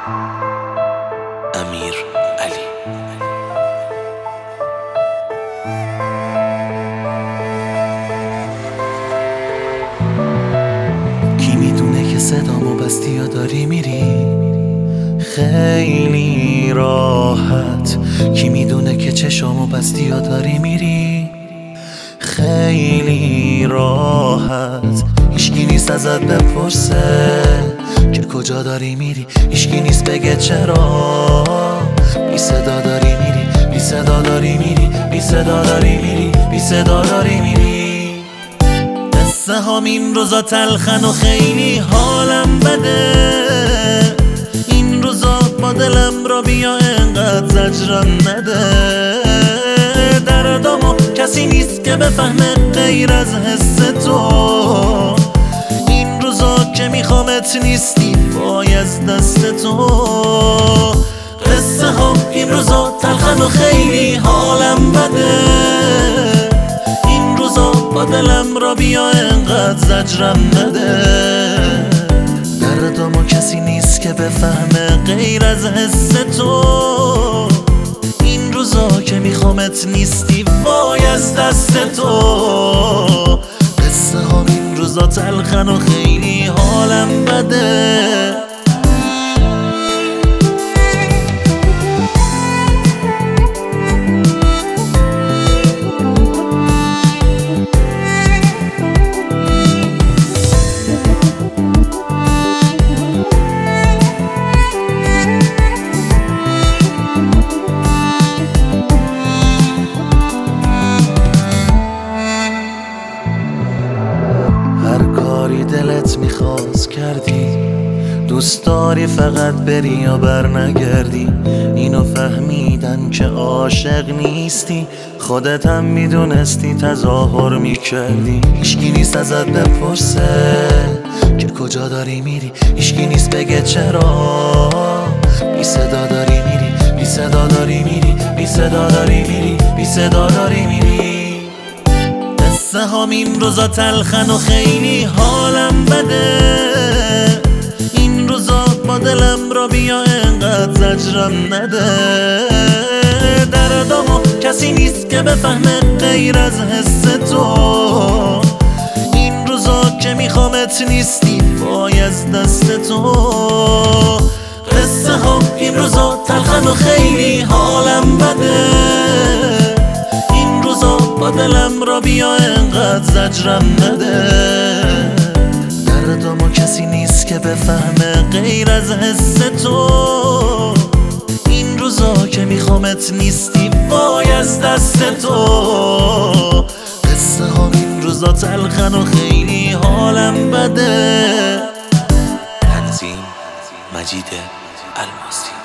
امیر علی. کی میدونه که صدامو بستی یا داری میری خیلی راحت؟ کی میدونه که چشامو بستی یا داری میری خیلی راحت؟ هیچکی نیست ازت بپرسه که کجا داری میری، هیچکی نیست بگه چرا بی صدا داری میری، بی صدا داری میری، بی صدا داری میری، بی صدا داری میری. قصه هام این روزا تلخن و خیلی حالم بده، این روزا با دلم را بیا انقدر زجرم نده. دردامو کسی نیست که بفهمه غیر از حس تو، این روزا که میخوامت نیستی وای از دست تو. قصه هم این روزا تلخن و خیلی حالم بده، این روزا با دلم را بیا انقدر زجرم نده. دردامو کسی نیست که بفهمه غیر از حس تو، این روزا که میخوامت نیستی وای از دست تو. قصه ها این روزا تلخن و خیلی حالم بده. دلت میخواست کردی، دوست داری فقط بری یا بر نگردی. اینو فهمیدن که عاشق نیستی، خودت هم میدونستی تظاهر میکردی. هیچکی نیست ازت بپرسه که کجا داری میری، هیچکی نیست بگه چرا بی صدا داری میری، بی صدا داری میری، بی صدا داری میری، بی صدا داری میری. قصه هام این روزا تلخن و خیلی حالم بده، این روزا با دلم را بیا انقدر زجرم نده. دردامو کسی نیست که بفهمه غیر از حس تو، این روزا که میخوامت نیستی وای از دست تو. قصه هام این روزا تلخن و خیلی حالم بده، با دلم را بیا انقدر زجرم نده. دردامو کسی نیست که بفهمه غیر از حس تو، این روزا که میخوامت نیستی وای از دست تو. قصه ها این روزا تلخن و خیلی حالم بده. تنظیم مجید الماسی.